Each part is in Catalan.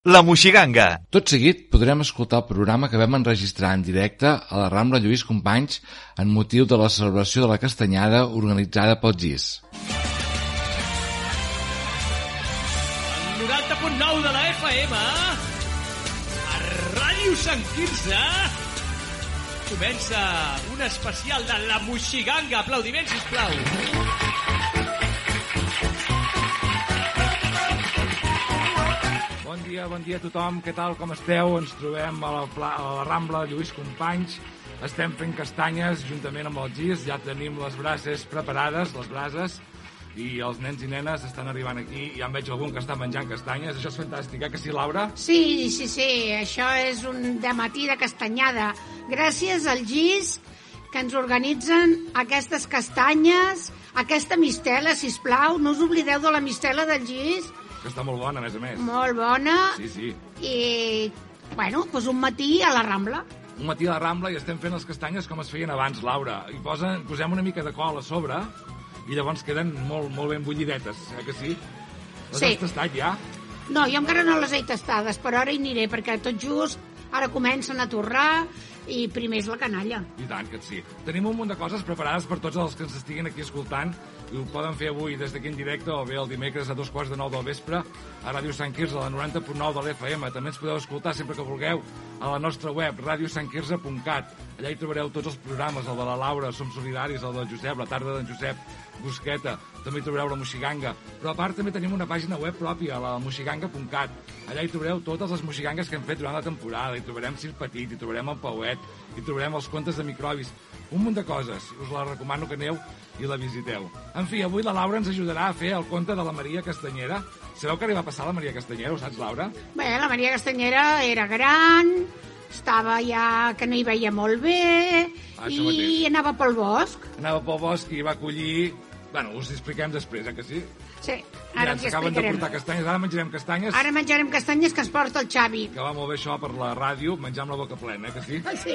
La Moixiganga. Tot seguit podrem escoltar el programa que vam enregistrar en directe a la Rambla Lluís Companys en motiu de la celebració de la Castanyada organitzada pel GIS. El 90.9 de la FM a Ràdio Sant Quirze comença un especial de La Moixiganga. Aplaudiments, sisplau. Bon dia a tothom, què tal, com esteu? Ens trobem a la Rambla Lluís Companys, estem fent castanyes juntament amb el GIS, ja tenim les brases preparades, les brases, i els nens i nenes estan arribant aquí, ja en veig algun que està menjant castanyes, això és fantàstic, que sí, Laura? Sí, això és un dematí de castanyada, gràcies al GIS que ens organitzen aquestes castanyes, aquesta mistela, sisplau, no us oblideu de la mistela del GIS, que està molt bona, a més a més. Molt bona. Sí. I, bueno, doncs un matí a la Rambla. Un matí a la Rambla i estem fent les castanyes com es feien abans, Laura. I posem una mica de col a sobre i llavors queden molt ben bullidetes, que sí? Les has tastat ja? No, jo encara no les he tastades, però ara hi aniré, perquè tot just ara comencen a torrar i primer és la canalla. I tant que sí. Tenim un munt de coses preparades per tots els que ens estiguin aquí escoltant i ho poden fer avui des d'aquí en directe o bé el dimecres a 9:15 del vespre a Ràdio Sant Quirze, a la 90.9 de l'FM. També ens podeu escoltar sempre que vulgueu a la nostra web, radiosantquirze.cat. Allà hi trobareu tots els programes, el de la Laura, Som Solidaris, el del Josep, la tarda d'en Josep Busqueta, també hi trobareu la Moixiganga. Però a part també tenim una pàgina web pròpia, la moixiganga.cat. Allà hi trobareu totes les moxigangues que hem fet durant la temporada, hi trobarem Circ Petit, hi trobarem el Pauet, hi trobarem els contes de microbis, un munt de coses. Us la recomano que aneu i la visiteu. En fi, avui la Laura ens ajudarà a fer el conte de la Maria Castanyera. Sabeu què li va passar a la Maria Castanyera, ho saps, Laura? Bé, la Maria Castanyera era gran, estava ja que no hi veia molt bé i anava pel bosc. Anava pel bosc i va collir... Bueno, us expliquem després, que sí? Sí, ara ens acaben de portar castanyes, ara menjarem castanyes. Ara menjarem castanyes que ens porta el Xavi. Que va molt bé això per la ràdio, menjar amb la boca plena, que sí? Sí,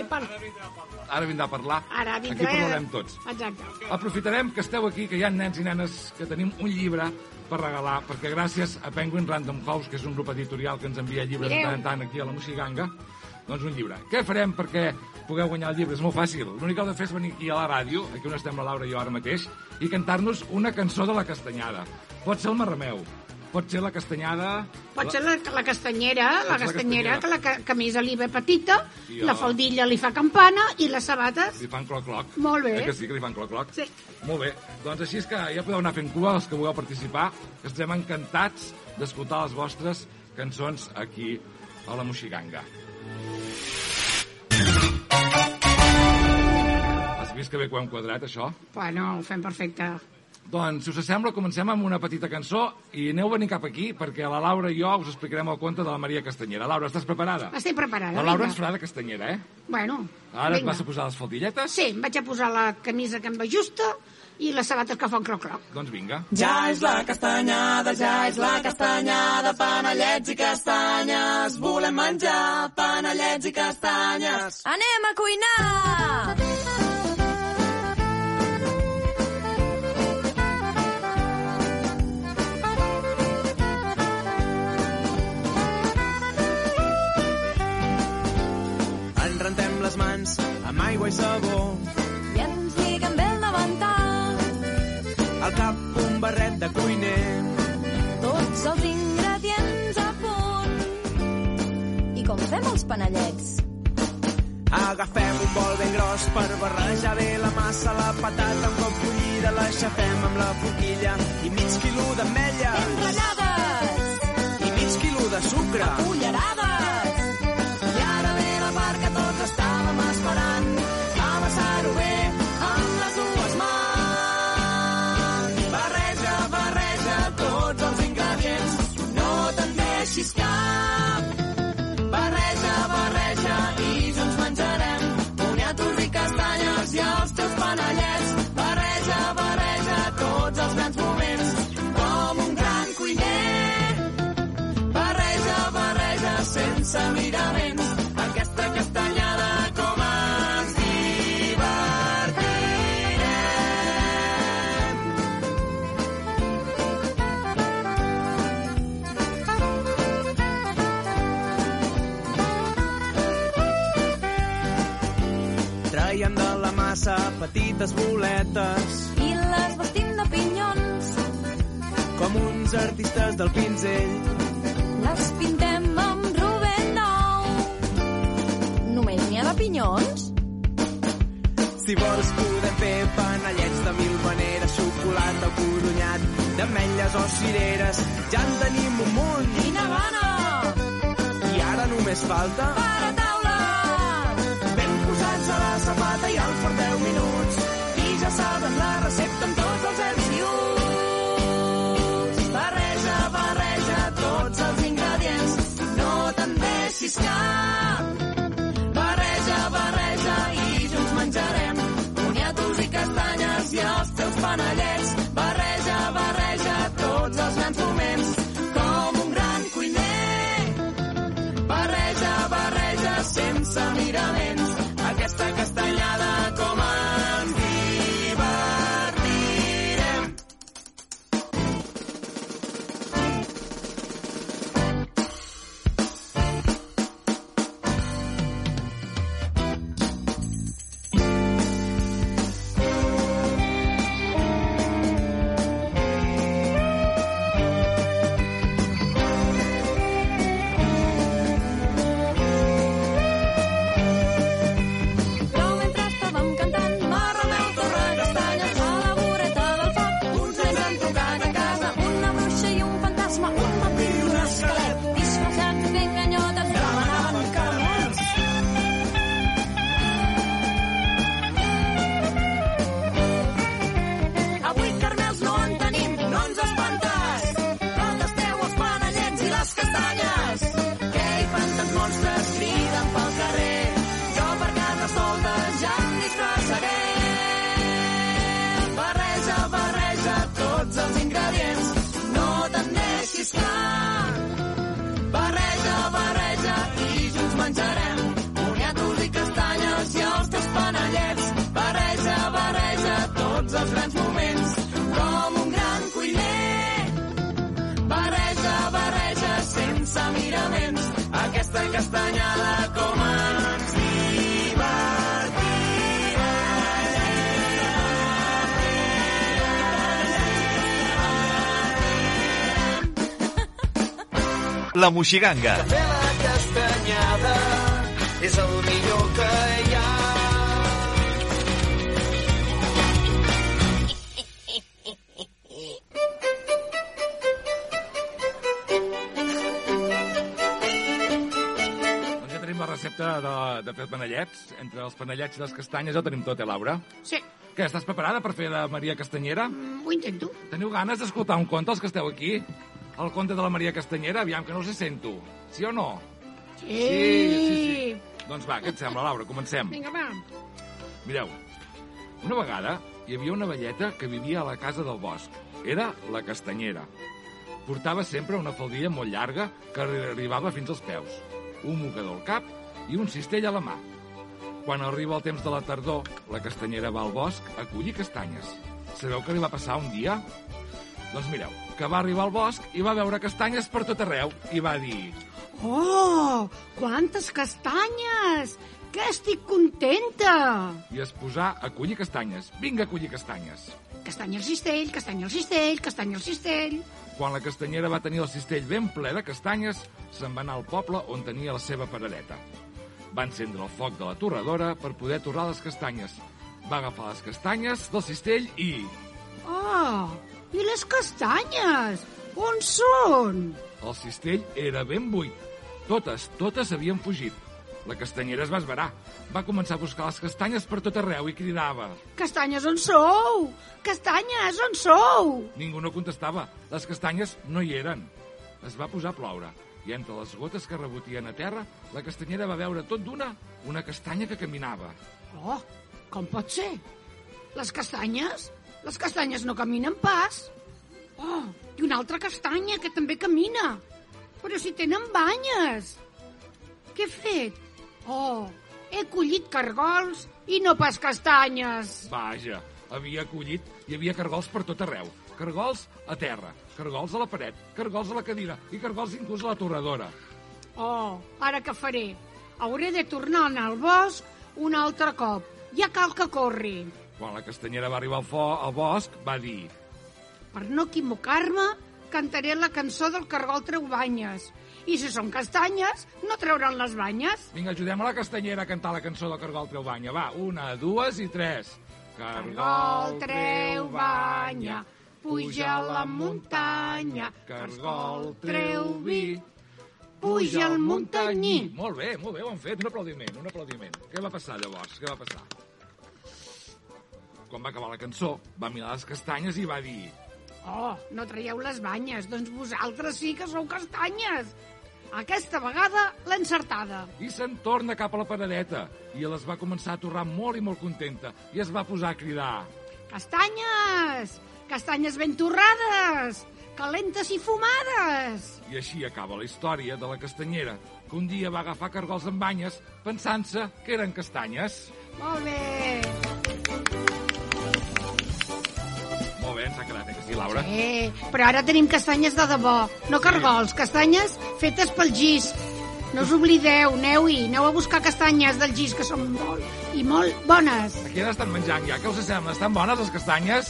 Ara vindrà a parlar. Ara vindrà. Aquí parlarem tots. Exacte. Aprofitarem que esteu aquí, que hi ha nens i nenes, que tenim un llibre per regalar, perquè gràcies a Penguin Random House, que és un grup editorial que ens envia llibres de tant en tant aquí a la Moixiganga, doncs un llibre. Què farem perquè pugueu guanyar el llibre? És molt fàcil. L'únic que heu de fer és venir aquí a la ràdio, aquí on estem la Laura i jo ara mateix, i cantar-nos una cançó de la Castanyada. Pot ser el Marrameu, pot ser la Castanyada... Pot ser la castanyera, que la camisa li ve petita, la faldilla li fa campana i les sabates... Li fan cloc-cloc. Molt bé. Que sí, que li fan cloc-cloc? Sí. Molt bé. Doncs així és que ja podeu anar fent cua, els que vulgueu participar, que estem encantats d'escoltar les vostres cançons aquí a la Moixiganga. Has vist que bé que ho hem quadrat, això? Bueno, ho fem perfecte. Doncs, si us sembla, comencem amb una petita cançó i aneu venint cap aquí perquè la Laura i jo us explicarem el conte de la Maria Castanyera. Laura, estàs preparada? Estic preparada, La Laura ens farà de castanyera, Bueno, Ara et vas a posar les faldilletes? Sí, em vaig a posar la camisa que em va justa i les sabates que fan cloc-cloc. Doncs vinga. Ja és la castanyada, panellets i castanyes. Volem menjar panellets i castanyes. Anem a cuinar! Ens rentem les mans amb aigua i sabó i ens lliguen bé el davantal. Al cap un barret de cuiner. Tots els ingredients a punt. I com fem els panellets? Agafem un bol ben gros per barrejar bé la massa, la patata un cop bullida, l'aixafem amb la forquilla i mig quilo d'ametlla. Enrotllades! I mig quilo de sucre. Cullerades! I ara ve la part que tots estàvem esperant. Amassar-ho bé amb les dues mans. Barreja tots els ingredients. No te'n deixis cap. Barreja i junts menjarem boniatos i castanyes i els teus panellets. Barreja tots els grans moments com un gran cuiner. Barreja sense miraments. Aquesta castanyada com ens divertirem. massa petites boletes I les vestim de pinyons. com uns artistes del pinzell. Les pintem amb Rubén Nou. Només n'hi ha de pinyons? Si vols podem fer panellets de mil maneres, xocolata, codonyat, d'ametlles o cireres. Ja en tenim un munt. Quina gana! I ara només falta Per a taula! ben posats a la safata i al forn 10 minuts. I ja saben la recepta amb tots els ets i uts. Barreja, barreja tots els ingredients, no te'n deixis cap. Barreja, barreja i junts menjarem moniatos i castanyes i els teus panellets. Barreja, barreja tots els grans moments com un gran cuiner. Barreja, barreja sense miraments aquesta castanyada com ens divertirem. Però mentre estàvem cantant, Marrameu, torre, castanyes, a la voreta del foc, uns nens han trucat a casa. una bruixa i un fantasma, un vampir i un esquelet, disfressats ben ganyotes, demanaven caramels. Avui caramels no en tenim, no ens espantes. Però tasteu els panellets i les castanyes. Què hi fan tants monstres, criden pel carrer. Jo per casa solta ja em disfressaré. Barreja, barreja tots els ingredients, no te'n deixis cap. Barreja, barreja i junts menjarem moniatos i castanyes i els teus panellets. Barreja, barreja tots els grans moments com un gran cuiner. Barreja, barreja sense miraments aquesta castanyada com ens divertirem. La Moixiganga. Fer la castanyada és el millor que hi ha. Doncs ja tenim la recepta de fer panellets. Entre els panellets i les castanyes ja ho tenim tot, Laura? Sí, Què, estàs preparada per fer de Maria Castanyera? ho intento. Teniu ganes d'escoltar un conte, els que esteu aquí? El conte de la Maria Castanyera? Aviam, que no us hi sento. Sí o no? Sí. Doncs va, què et sembla, Laura? Comencem. Vinga, va. Mireu, una vegada hi havia una velleta que vivia a la casa del bosc. Era la Castanyera. Portava sempre una faldilla molt llarga que arribava fins als peus, un mocador al cap i un cistell a la mà. Quan arriba el temps de la tardor, la Castanyera va al bosc a collir castanyes. Sabeu què li va passar un dia? Doncs mireu, que va arribar al bosc i va veure castanyes per tot arreu i va dir: Oh, quantes castanyes! Que estic contenta! i es posà a collir castanyes. Vinga a collir castanyes. Castanya al cistell, castanya al cistell, castanya al cistell. Quan la Castanyera va tenir el cistell ben ple de castanyes, se'n va anar al poble on tenia la seva parelleta. Va encendre el foc de la torradora per poder torrar les castanyes. Va agafar les castanyes del cistell i... Oh, i les castanyes? On són? El cistell era ben buit. Totes havien fugit. La Castanyera es va esverar. Va començar a buscar les castanyes per tot arreu i cridava. Castanyes, on sou? Castanyes, on sou? Ningú no contestava. Les castanyes no hi eren. Es va posar a ploure i entre les gotes que rebotien a terra, la Castanyera va veure tot d'una una castanya que caminava. Oh, com pot ser? Les castanyes? Les castanyes no caminen pas. Oh, i una altra castanya que també camina. Però si tenen banyes. Què he fet? Oh, he collit cargols i no pas castanyes. Vaja, havia collit, hi havia cargols per tot arreu. Cargols a terra, cargols a la paret, cargols a la cadira i cargols inclús a la torradora. Oh, ara què faré? Hauré de tornar a anar al bosc un altre cop ja cal que corri. Quan la castanyera va arribar al bosc, va dir: Per no equivocar-me, cantaré la cançó del cargol treu banyes. I si són castanyes, no trauran les banyes. vinga, ajudem a la castanyera a cantar la cançó del cargol treu banya. Va, 1, 2 i 3. Cargol treu banya, puja a la muntanya. Cargol treu vi, puja al muntanyí. Molt bé, ho han fet. Un aplaudiment. Què va passar, llavors? Què va passar? Quan va acabar la cançó, va mirar les castanyes i va dir: Oh, no traieu les banyes, doncs vosaltres sí que sou castanyes. Aquesta vegada l'he encertada. I se'n torna cap a la paradeta. I les va començar a torrar molt i molt contenta. I es va posar a cridar: Castanyes! Castanyes ben torrades! Calentes i fumades! I així acaba la història de la castanyera, que un dia va agafar cargols amb banyes pensant-se que eren castanyes. Molt bé! Molt bé, ens ha quedat, que sí, Laura? Però ara tenim castanyes de debò, no cargols, castanyes fetes pel gis. No us oblideu, aneu-hi, aneu a buscar castanyes del gis, que són molt i molt bones. Aquí n'estan menjant ja, què us sembla? Estan bones les castanyes?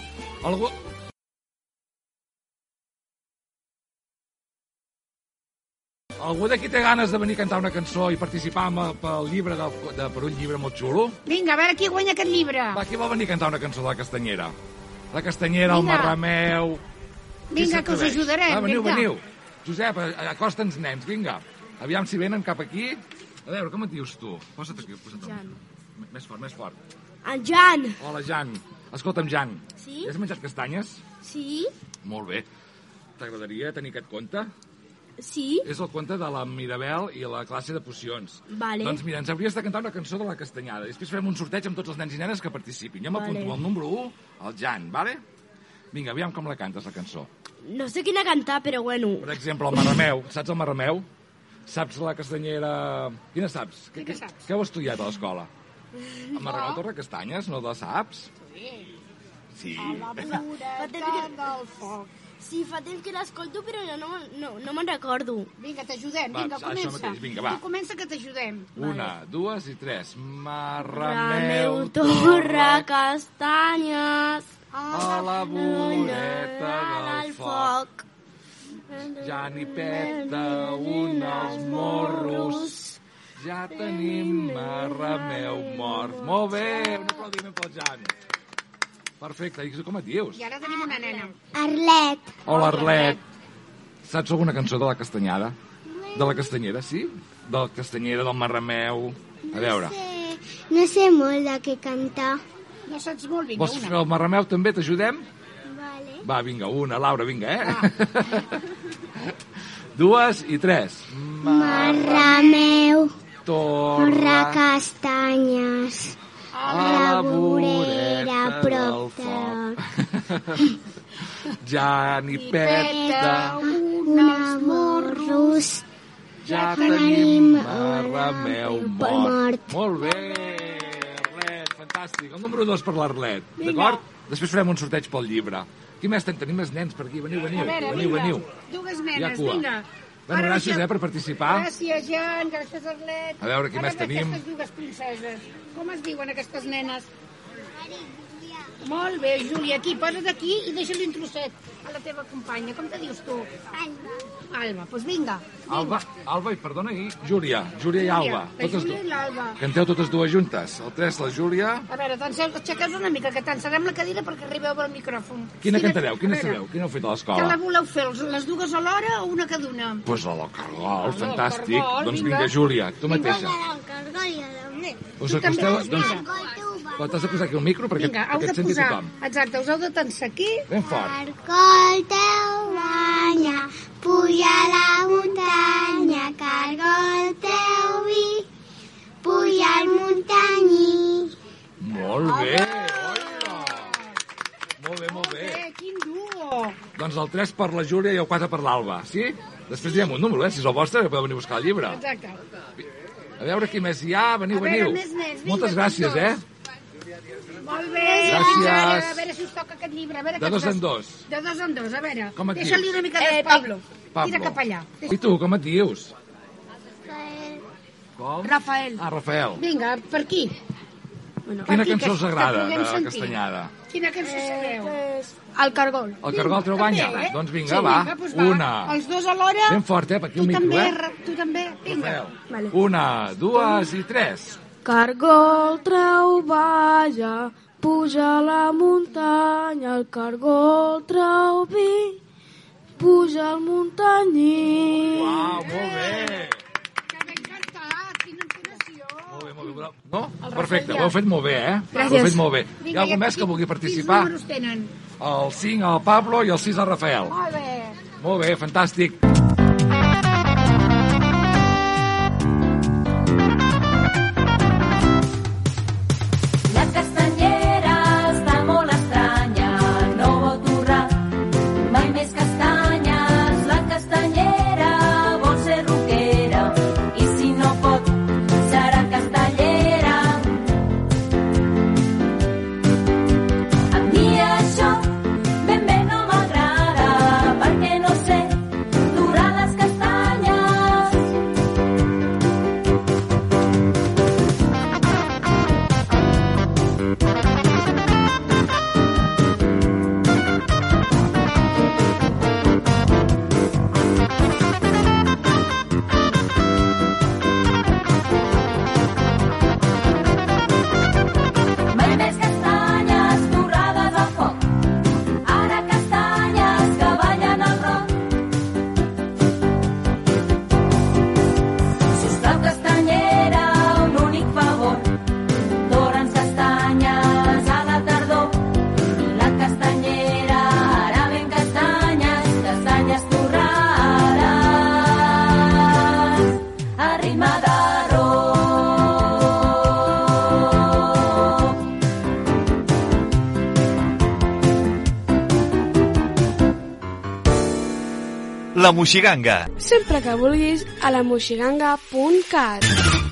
Algú d'aquí té ganes de venir a cantar una cançó i participar pel llibre per un llibre molt xulo? Vinga, a veure qui guanya aquest llibre. Va, qui vol venir a cantar una cançó de la castanyera? La castanyera, el Vinga. marrameu... Vinga, que us ajudarem. Va, vinga. veniu. Josep, acosta'ns, nens, vinga. Aviam si venen cap aquí. A veure, com et dius tu? Posa't aquí, Jan. Més fort. En Jan. Hola, Jan. Escolta'm, Jan. Sí? Has menjat castanyes? Sí? Molt bé. T'agradaria tenir aquest conte? Sí? És el conte de la Mirabel i la classe de pocions. Vale. Doncs mira, ens hauries de cantar una cançó de la castanyada. Després farem un sorteig amb tots els nens i nenes que participin. Jo m'apunto Vale. al número 1, el Jan, vale? Vinga, aviam com la cantes, la cançó. No sé quina cantar, però bueno. Per exemple, el marrameu. Saps el marrameu? Saps la castanyera... Quina saps? Quina saps? Què heu estudiat a l'escola? El marrameu torre castanyes, no la saps? Sí. La voreta del foc. Sí, fa temps que l'escolto, però no me'n recordo. Vinga, t'ajudem, Va, vinga, això comença. mateix, vinga, va. Tu comença que t'ajudem. 1, 2 i 3. Marrameu Rameu, torre, castanyes, a la voreta del foc. Ja n'hi peta un als morros. Ja tenim marrameu mort. Molt bé, un aplaudiment pel Jan. Perfecte, i com et dius? I ara tenim una nena. Arlet. Hola, Arlet. Saps alguna cançó de la castanyada? De la castanyera, sí? De la castanyera, del marrameu... A veure, No sé molt de què cantar. No saps molt, vinga, vols fer una. el marrameu també? T'ajudem? Vale. Va, vinga, una, Laura, vinga, 2 i 3. Marrameu, Torre castanyes, a la vorera prop del foc. Ja n'hi peta, uns morros. ja tenim marrameu Pel mort. Molt bé, Arlet, fantàstic. El número 2 per l'Arlet, d'acord? Després farem un sorteig pel llibre. Qui més tenim més nens per aquí? Veniu. A veure, Veniu. vinga. Dues Hi ha nenes, cua. vinga. Bueno, Ara gràcies, deixem- per participar. Gràcies, Jan, gràcies, Arlet. A veure, qui més tenim? Aquestes dues princeses. Com es diuen aquestes nenes? Molt bé, Júlia, aquí, posa't aquí i deixa-li un trosset a la teva companya. Com te dius tu? Alba, doncs vinga. Alba, i perdona, i Júlia i Alba. La Júlia i l'Alba. Canteu totes dues juntes. El 3, la Júlia. A veure, aixequeu una mica, que t'ensarem la cadira perquè arribeu al micròfon. Quina cantareu? a Quina veure, sabeu? Quina heu fet a Que l'escola? la voleu fer, les dues alhora o una cada una? Pues la del cargol, fantàstic. cargol, Doncs vinga. vinga, Júlia, tu mateixa. Us Tu també, acosteu... Doncs, vinga. t'has de posar aquí el micro perquè Vinga, heu de et senti posar... tothom. Exacte, us heu de tensar aquí. Ben fort. Cargol teu banya, puja a la muntanya, cargol teu vi, puja al muntanyí. Molt bé, oia! Molt bé. Quin duo! Doncs el 3 per la Júlia i el 4 per l'Alba, sí? Després diem un número, si és el vostre, podeu venir a buscar el llibre. Exacte. A veure qui més hi ha, veniu. A veure, més nens, vinga, Moltes gràcies, tots. Molt bé. Gràcies. A veure si us toca aquest llibre. A veure De què 2 en fas. 2. De 2 en 2, a veure. Com et Deixa-li dius? una mica d'espai. Pablo. Tira cap allà. I tu, com et dius? Com? Rafael. Ah, Rafael. Vinga, per aquí. Quina cançó us agrada de la Castanyada? Quina cançó sabeu? El cargol. El Cargol treu banya? També, eh? Doncs vinga, va. Doncs Una. Els dos alhora. Ben fort, per aquí el micro, Tu també, vinga. Vale. 1, 2 i 3. Cargol treu balla, puja a la muntanya, el cargol treu vi, puja al muntanyí. Uau, molt bé. Que ben cantat, quina entonació. Molt bé, molt bé. No? Perfecte, ho heu fet molt bé, eh? Gràcies. Ho heu fet molt bé. Hi Vinga, ha algú més que vulgui participar? Quins números tenen? El 5 al Pablo i el 6 al Rafael. Molt bé. Molt bé, fantàstic. La castanyera està molt estranya, no vol torrar mai més castanyes. La castanyera vol ser roquera i si no pot serà castellera. A mi això ben bé no m'agrada perquè no sé durar les castanyes. Mai més castanyes torrades al foc, ara castanyes que ballen al roc. Sisplau, castanyera, un únic favor, torna'ns castanyes a la tardor. La castanyera, ara ben castanyes, castanyes torrades, a ritme de rock. La Moixiganga. Sempre que vulguis a la moixiganga.cat.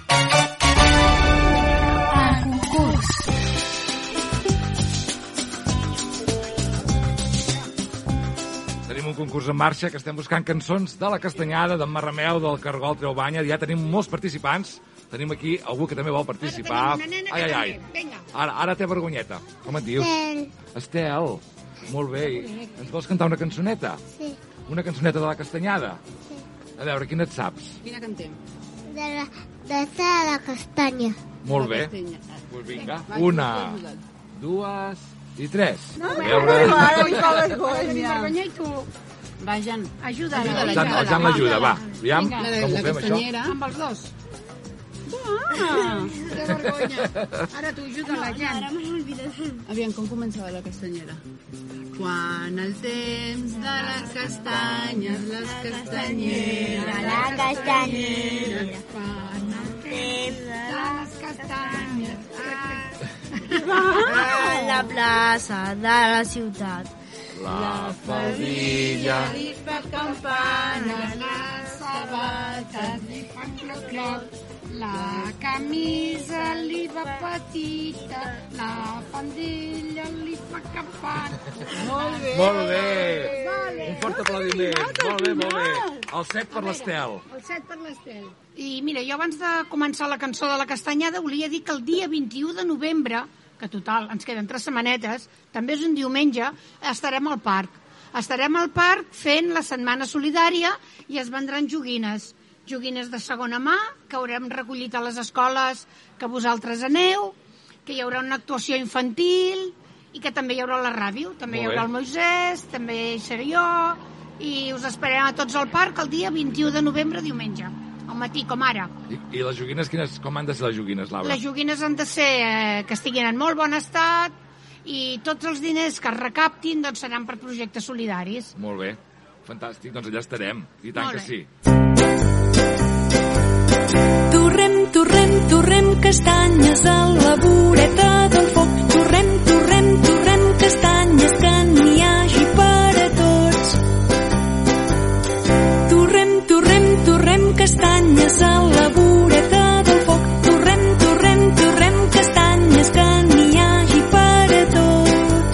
Tenim un concurs en marxa que estem buscant cançons de la Castanyada, d'en Marrameu, del Cargol treu banya. Ja tenim molts participants. Tenim aquí algú que també vol participar. Ara tenim una nena que Ai, ai, ai. també. Vinga. Ara té vergonyeta. Com et dius? Estel. Molt bé. Ens vols cantar una cançoneta? Sí. Una cançoneta de la Castanyada? Sí. A veure, quina et saps? Quina cantem? De la castanya. Molt bé. Castanya. Doncs vinga. 1, 2 i 3. No, A veure... vergonya i tu. Va, Jan, ajuda. El Jan l'ajuda, va. Aviam, Vinga. com ho fem, això? Amb els dos. Ah, que vergonya. Ara tu ajuda la Jan. Aviam, com començava la castanyera? Quan el temps de les castanyes, les castanyeres, La castanyera. quan el temps de les castanyes, A la plaça de la ciutat. La faldilla. li fa campanes, les sabates li fan cloc-cloc, la camisa li va petita, la faldilla li fa campana. Molt bé. Molt bé. Un fort aplaudiment. Molt bé, molt bé. El 7 per l'Estel. El 7 per l'Estel. I mira, jo abans de començar la cançó de la Castanyada volia dir que el dia 21 de novembre, que total, ens queden 3 setmanetes, també és un diumenge, estarem al parc. Estarem al parc fent la setmana solidària i es vendran joguines. Joguines de segona mà, que haurem recollit a les escoles que vosaltres aneu, que hi haurà una actuació infantil i que també hi haurà la ràdio. També hi Molt haurà bé. el Moisès, també hi seré jo, i us esperem a tots al parc el dia 21 de novembre, diumenge, al matí, com ara. I les joguines, com han de ser les joguines, Laura? Les joguines han de ser que estiguin en molt bon estat i tots els diners que es recaptin doncs, seran per projectes solidaris. Molt bé. Fantàstic, doncs allà estarem. I tant Molt que bé. sí. Torrem, torrem, torrem castanyes a la voreta del foc. Torrem, torrem, torrem castanyes que n'hi hagi per a tots. Torrem, torrem, torrem castanyes a la voreta del foc. Torrem, torrem, torrem castanyes que n'hi hagi per a tots.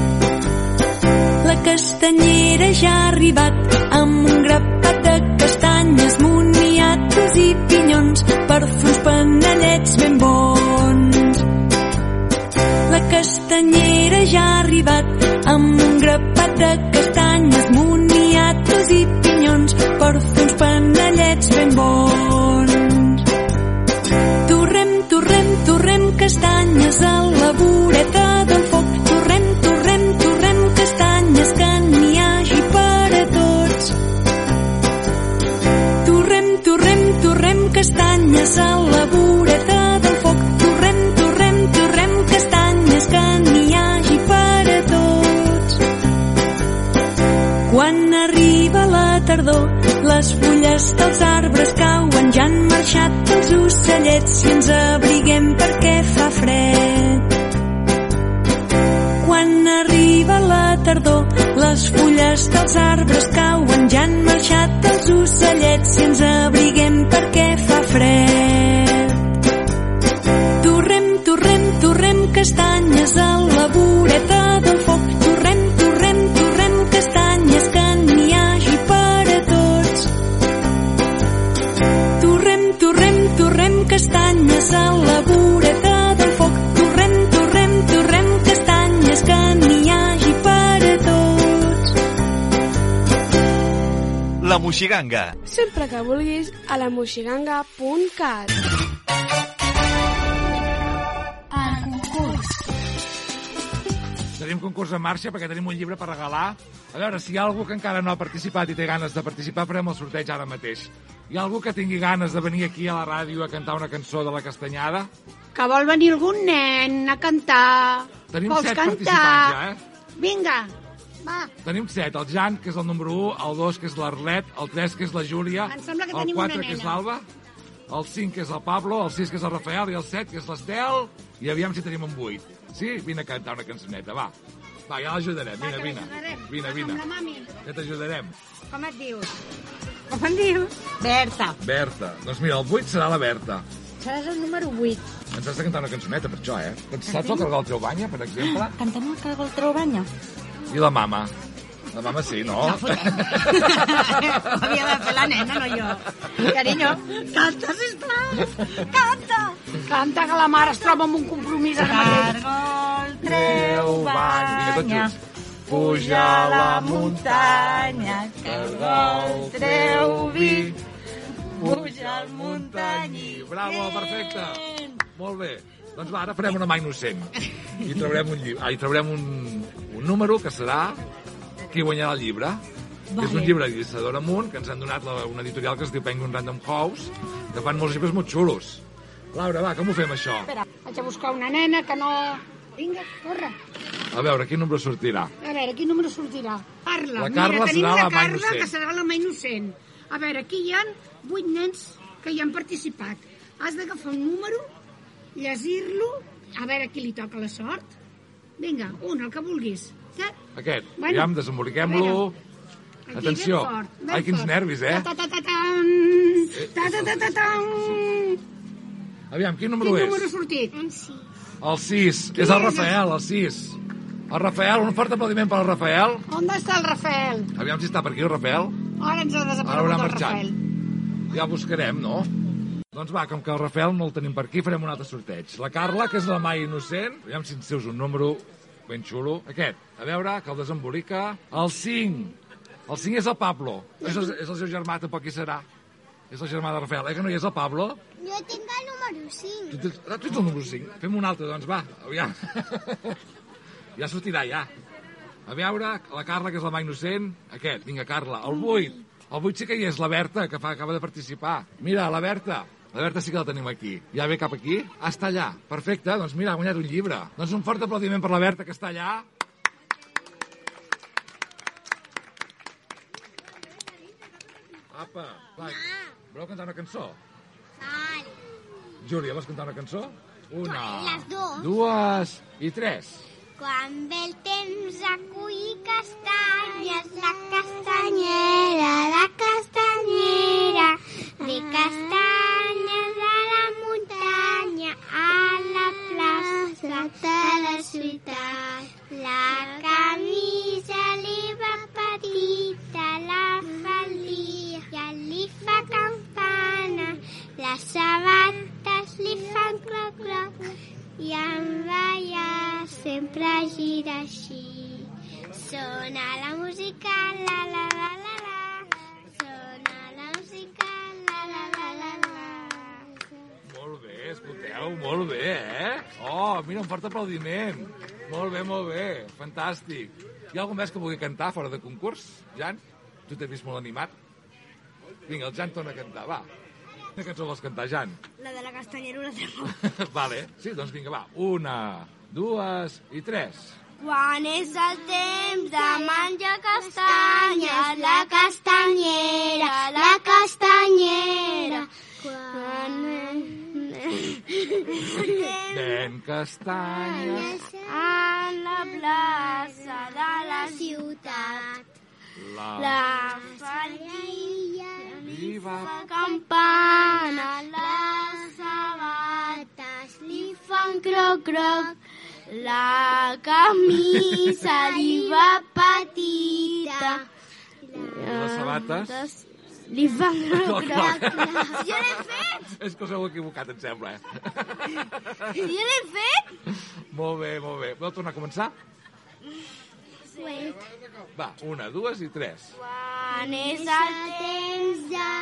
La castanyera ja ha arribat amb un grapat de castanyes castanyera ja ha arribat amb un grapat de castanyes, moniatos i pinyons per fer uns panellets ben bons. Torrem, torrem, torrem castanyes a la voreta del foc. Torrem, torrem, torrem castanyes, que n'hi hagi per a tots. Torrem, torrem, torrem castanyes a la voreta del foc. Torrem, torrem, torrem castanyes, que n'hi hagi per a tots. Quan arriba la tardor, les fulles dels arbres cauen, ja han marxat els ocellets i ens abriguem perquè fa fred. Quan arriba la tardor, les fulles dels arbres cauen, ja han marxat els ocellets i ens abriguem perquè fa fred. Torrem, torrem, torrem castanyes a la voreta del foc. Torrem, torrem, torrem castanyes, que n'hi hagi per a tots. Torrem, torrem, torrem castanyes a la voreta del foc. Torrem, torrem, torrem castanyes, que n'hi hagi per a tots. La Moixiganga. Sempre que vulguis a lamoixiganga.cat. El concurs. Tenim concurs en marxa perquè tenim un llibre per regalar. A veure, si hi ha algú que encara no ha participat i té ganes de participar, farem el sorteig ara mateix. Hi ha algú que tingui ganes de venir aquí a la ràdio a cantar una cançó de la Castanyada? Que vol venir algun nen a cantar? Tenim Vols 7 cantar? participants ja, Vinga, va. Tenim 7. El Jan, que és el número 1, el 2, que és l'Arlet, el 3, que és la Júlia, Em sembla que el tenim 4, una que és nena. l'Alba, el 5, que és el Pablo, el 6, que és el Rafael, i el 7, que és l'Estel, i aviam si tenim un 8. Sí? Vine a cantar una cançoneta, va. Va, ja l'ajudarem, Va, vine, que vine. l'ajudarem. Vine, Amb vine. la mami. Que t'ajudarem. Com et dius? Com em dius? Berta. Berta. Doncs mira, el 8 serà la Berta. Seràs el número 8. Ens has de cantar una cançoneta per això, eh? Saps el Cargol el treu banya, per exemple? Cantem el Cargol el treu banya? I la mama. La mama sí, no? Havia de fer la nena, no jo. Carinyo, canta, sisplau. Canta. Canta, que la mare es troba amb un compromís ara mateix. Cargol treu banya, puja a la muntanya, Cargol treu vi, puja al muntanyí. Bravo, perfecte. Molt bé. Doncs va, ara farem una mà innocent. I traurem un número que serà qui guanyarà el llibre. Vale. És un llibre d'Isadora Amunt, que ens han donat una editorial que es diu Penguin Random House, que fan molts llibres molt xulos. Laura, va, com ho fem, això? Espera, haig de buscar una nena que no... Vinga, corre. A veure, quin número sortirà? A veure, quin número sortirà? Carla. La Carla Mira, tenim serà la la mà Carla, innocent. que serà la mà innocent. A veure, aquí hi ha 8 nens que hi han participat. Has d'agafar un número, llegir-lo, a veure qui li toca la sort. Vinga, un, el que vulguis. Aquest. Bueno, Aviam, desemboliquem-lo. Aquí, Atenció. ben fort, ben Ai, quins fort. nervis, eh? Ta-ta-ta-tan, ta-ta-ta-tan. Aviam, quin número Quin és? número ha sortit? El 6. És el Rafael, el 6. El Rafael, un fort aplaudiment per al Rafael. On està el Rafael? Aviam si està per aquí el Rafael. Ara ens ha Ara desaparegut haurà el marxat. Rafael. Ja el buscarem, no? Doncs va, com que el Rafael no el tenim per aquí, farem un altre sorteig. La Carla, que és la mà innocent, aviam si ens dius un número ben xulo. Aquest, a veure, que el desembolica. El 5. El 5 és el Pablo. És el seu germà, tampoc qui serà. És el germà de Rafael. Que no hi és el Pablo? Jo tinc el número 5. Tu ets el número 5. Fem un altre, doncs, va. Aviam. Ja sortirà, ja. A veure, la Carla, que és la mà innocent. Aquest, vinga, Carla. El 8. El 8 sí que hi és la Berta, que acaba de participar. Mira, la Berta. La Berta sí que la tenim aquí. Ja ve cap aquí? Ah, està allà. Perfecte, doncs mira, ha guanyat un llibre. Doncs un fort aplaudiment per la Berta, que està allà. Apa, va. Voleu cantar una cançó? Vale. Júlia, vols cantar una cançó? Una, Les dues. dues i tres. Quan ve el temps a collir castanyes, la castanyera, de castanyes a la muntanya, a la plaça de la ciutat. La camisa li va petita, la faldilla li fa campana, les sabates li fan croc-croc, i amb balles sempre gira així. Sona la música, la la la la la. Sona la música, la la la la la. Molt bé, escolteu, molt bé, Oh, mira, un fort aplaudiment. Molt bé, fantàstic. Hi ha algun més que vulgui cantar fora de concurs? Jan, tu t'he vist molt animat. Vinga, el Jan torna a cantar, va. Quina cançó vols cantar, Jan? La de la castanyera una tremó. Vale, sí, doncs vinga, va. 1, 2 i 3. Quan és el temps de menjar castanyes, la castanyera, la castanyera. Ven castanyes a la plaça de la ciutat. La faldilla li fa campana, les sabates li fan croc-croc, la camisa li va petita. Les sabates li fan croc-croc. Jo l'he fet! És que us heu equivocat, em sembla, Jo l'he fet! Molt bé. Voleu tornar a començar? Sí. Va, 1, 2 i 3. Quan és el temps de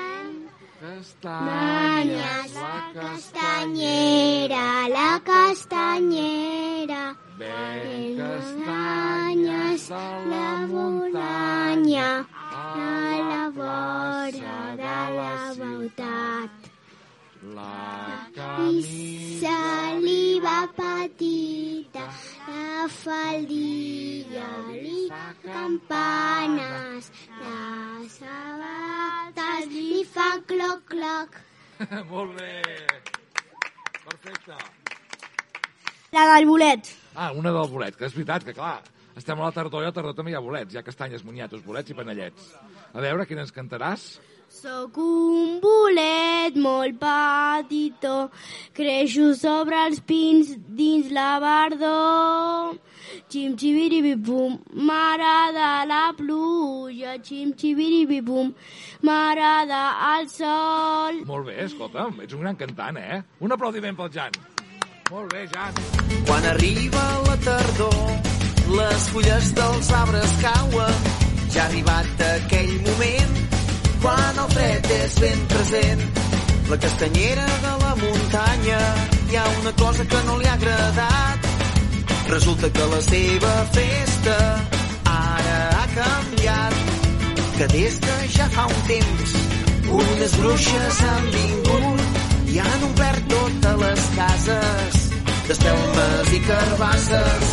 Castanyes, La castanyera, la castanyera. ven castanyes de la muntanya, a la vora de la ciutat. La Camisa li va petita, la faldilla li fa campanes, les sabates li fa cloc-cloc. Molt bé. Perfecte. La del bolet. Una del bolet, que és veritat que, clar, estem a la tardor i a la tardor també hi ha bolets. Hi ha castanyes, moniatos, bolets i panellets. A veure, quina ens cantaràs? Soc un bolet molt petitó, creixo sobre els pins dins la verdor. Xim-xibiribibum, m'agrada la pluja, xim-xibiribibum, m'agrada el sol. Molt bé, escolta'm, ets un gran cantant, Un aplaudiment pel Jan. Molt bé, Jan. Quan arriba la tardor, les fulles dels arbres cauen. Ja ha arribat aquell moment quan el fred és ben present. La castanyera de la muntanya, hi ha una cosa que no li ha agradat. Resulta que la seva festa ara ha canviat, que des de ja fa un temps unes bruixes han vingut i han omplert totes les cases d'espelmes i carbasses.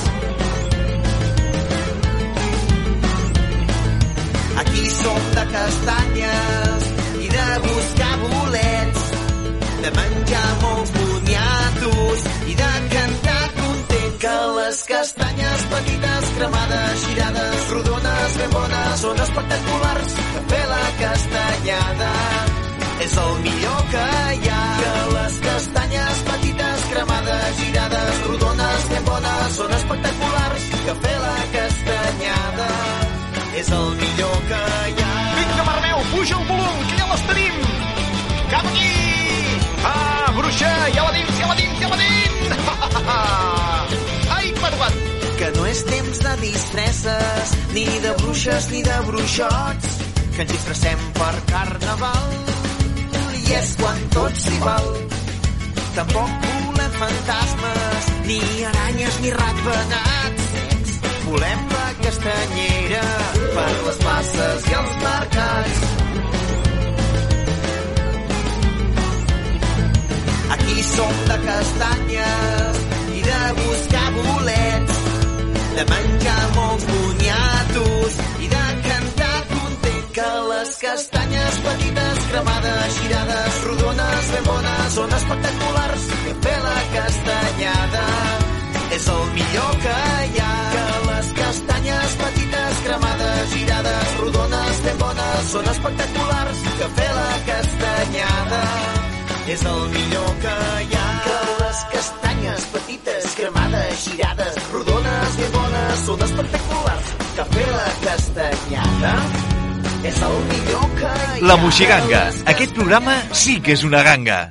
Aquí som de castanyes i de buscar bolets, de menjar molts boniatos i de cantar content, que les castanyes petites, cremades, girades, rodones, ben bones, són espectaculars, que fer la castanyada és el millor que hi ha. Que les castanyes petites, cremades, girades, rodones, ben bones, són espectaculars, que fer la castanyada és el millor que hi ha. Vinga, Marmeu, puja el volum, que ja les tenim. Cap aquí! Bruixa, ja la dins! Ai, m'ha Que no és temps de distresses, ni de bruixes ni de bruixots, que ens disfressem per carnaval, i és quan tot s'hi val. Tampoc volem fantasmes, ni aranyes ni ratpenats. Volem la castanyera per les places i els mercats. Aquí som de castanyes i de buscar bolets, de menjar molts boniatos i de cantar content, que les castanyes petites, cremades, girades, rodones, ben bones, són espectaculars, que fer la castanyada és el millor que hi ha. Que les castanyes petites, cremades, girades, rodones, ben bones, són espectaculars, que fer la castanyada és el millor que hi ha. Que les castanyes petites, cremades, girades, rodones, ben bones, són espectaculars, que fer la castanyada és el millor que hi ha. La Moixiganga. Aquest programa sí que és una ganga.